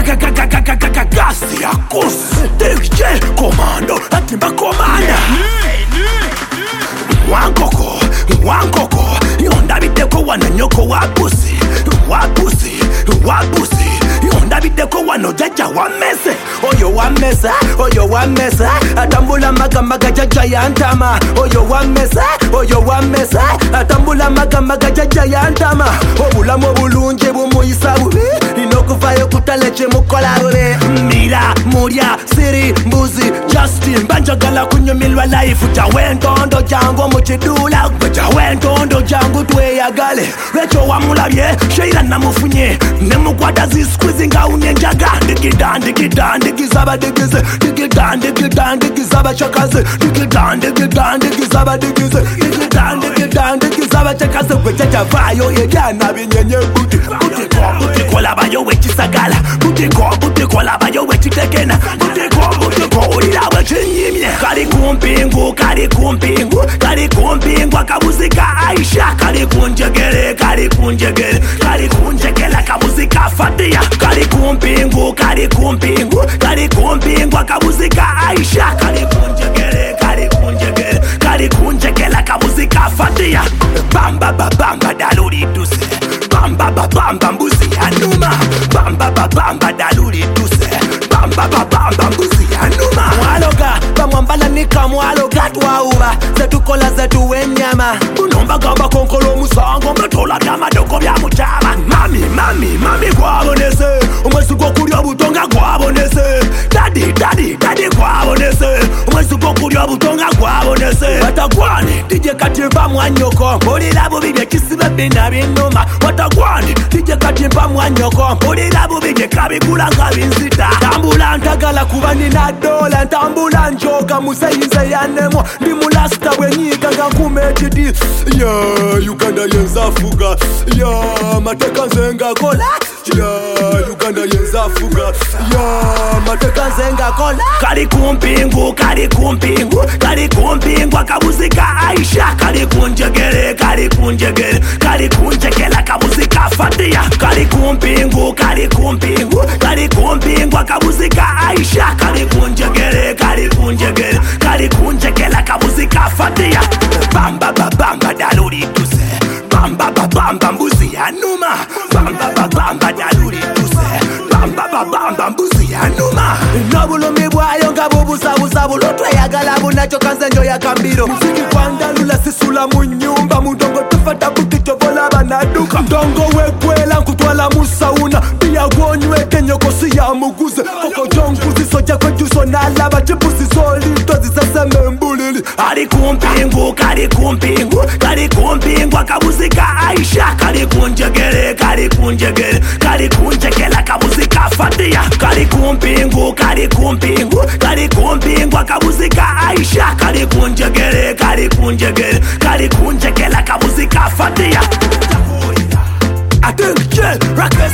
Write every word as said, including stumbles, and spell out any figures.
Gasi ya kusi D J Komando Atimba Komanda Wankoko Wankoko Yonda biteko wananyoko wabusi Wabusi Wabusi Yonda biteko wanojaja wamese Oyo wamesa Oyo wamesa Atambula maga maga jaja ya antama Oyo wamesa Oyo wamesa Atambula maga maga jaja ya antama Obula mobulunje bumuisa bubi Inokufayo kutaleche mukolabure Mira, Muria, Siri, Mbuzi, Justin Banjagala kunyumilwa life Jawentondo jango muchidula Jawentondo jango tuwe ya gale Recho wa mulabye, sheira na mufunye Nemukwada zisquizi nga unyenjaga Digidan, digidan, digizaba digize Digidan, digidan, digizaba chakaze Digidan, digidan, digizaba digize Digidan, digidan, digizaba chakaze Wechacha vayo yegana binyenye buti Buti kwa buti kwa laba yo wechisagala Buti kwa buti kwa laba yo wechitekena Buti kwa buti kwa ulila wechinyimye Kari kumpingu, kari kumpingu Kari kumpingu akabuzika Aisha Kari kunjegele, kari kunjegele Kari kunjegele akabuzika Fatia Kari kumpingu, kari kumpingu Kari kumpingu akabuzika Aisha Kari kunjegele, kari kunjegele Kari kunjegele akabuzika Fatia Bamba babamba daluri tuse Bamba babamba mbuzi anuma Bamba babamba daluri tuse Bamba babamba mbuzi anuma Mwaloga, bamwambala nika mwaloga tuwauba Zetukola zetu wenyama Bunomba gamba konkolo musango Metola vyama doko vya mutama Mami, mami, mami kwa bonese Umwesuko kurio butonga kwa bonese Daddy, daddy, daddy kwa bonese Umwesuko kurio butonga kwa bonese Watagwani, D J katimba mwanyoko Mboli labo bide kisibe bina binuma Watagwani, D J katimba mwanyoko Mboli labo bide kabikula nga binzita Tambula ntagala kubani na dola Tambula njoka museyinze yanemo Ndi mulasta wenyiga nga kumetidi Yeah, Uganda yenza fuga Yeah, mateka nzenga kola Yeah, Uganda yenza fuga Yeah, mateka nzenga kola Kari kumpingu, kari kumpingu Kari kumpingu akabuzika Aisha Kari kunjegele, kari kunjegele Kari kunjegele akabuzika Fatia Kari kumpingu, kari kumpingu Kari kumpingu akabuzika Aisha Kari kunjegele, kari kunjegele Kari kunjegele akabuzika Fatia Bamba babamba daluri tuse Bamba babamba mbuzi anuma Bamba babamba daluri tuse Bamba babamba mbuzi anuma Nobulumi bwayo nga bubuza buza bulutwe yagala bunacho kanzenjo ya kambiro Muziki kwanda lula sisula munyumba Mundongo tufata bukito vola banaduka Ndongo wekwela nkutwala musauna Pia gwonywe kenyokosi ya muguze Koko jonguzi soja kwejuso nalaba Chipusi soli tozi saseme mbulili Kari kumpingu, kari kumpingu Kari kumpingu akabuzika Aisha Kari kunjegele, kari kunjegele Kari kunjegele akabuzika Fatia Kari kumpingu, kari kumpingu Kari kumpingu akabuzika Aisha Kari kunjegele, kari kunjegele Kari kunjegele akabuzika Fatia Attention, rock